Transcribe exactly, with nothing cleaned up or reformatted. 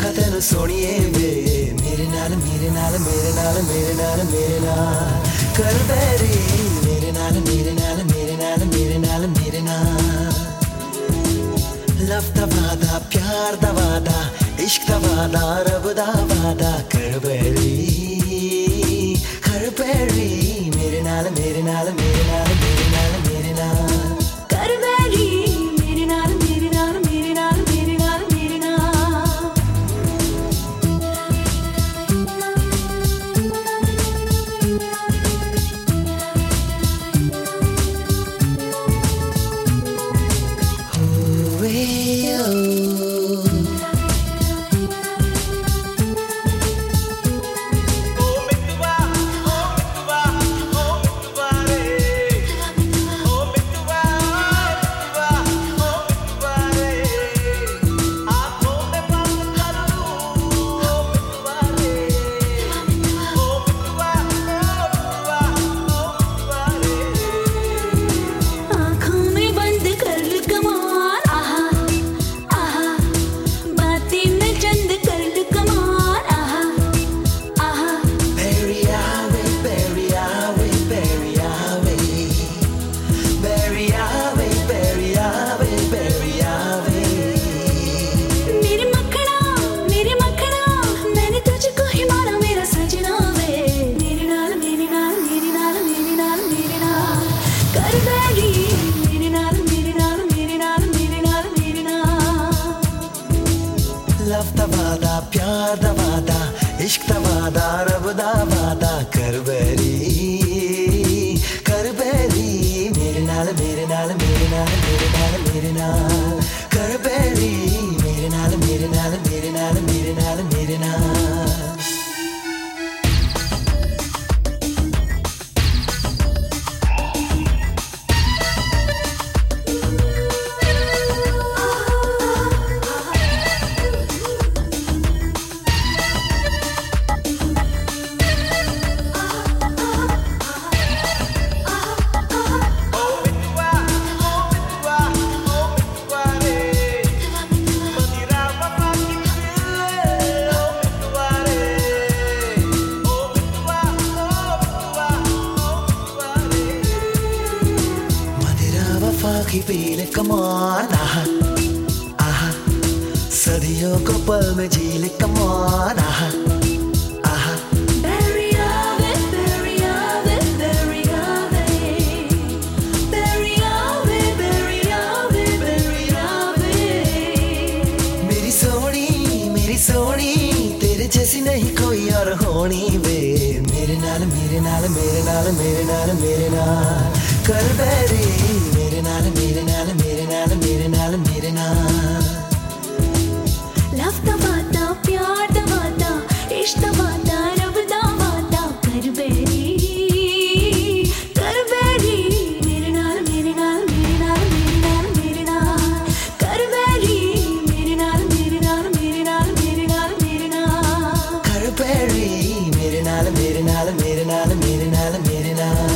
आखा तेन सोनिए वे मेरे नाल मेरे नाल मेरे नाल मेरे नाल मेरे नाल कर बैरी मेरे नाल मेरे नाल मेरे नाल मेरे नाल मेरे नाल लव दा वादा प्यार दा वादा इश्क दा वादा रब दा वादा कर बैरी कर बैरी मेरे नाल मेरे नाल मेरे नाल मेरे नाल मेरे नाल कर बैरी मेरे नाल मेरे नाल मेरे नाल मेरे नाल मेरे नाल हुए लव दा वादा प्यार दा वादा इश्क दा वादा रब दा वादा कर बैरी कर बैरी मेरे नाल मेरे नाल मेरे नाल मेरे नाल मेरे नाल कर बैरी मेरे नाल मेरे नाल मेरे नाल मेरे नाल मेरे नाल की पील कमान आहा आहा सदियों को पल में झील कमान आहा आहा Bury ave, bury ave, bury ave, bury ave, bury ave, bury ave मेरी सोनी मेरी सोनी तेरे जैसी नहीं कोई और होनी वे मेरे नाल मेरे नाल मेरे नाल मेरे नाल मेरे नाल कर बैरी मेरे नाल मेरे नाल मेरे नाल मेरे नाल मेरे नाल लव दा वादा प्यार दा वादा इश्क दा वादा रब दा वादा कर बैरी कर बैरी मेरे नाल मेरे नाल मेरे नाल मेरे नाल मेरे नाल कर बैरी मेरे नाल मेरे नाल मेरे नाल मेरे नाल मेरे नाल कर बैरी मेरे नाल मेरे नाल मेरे नाल मेरे नाल मेरे नाल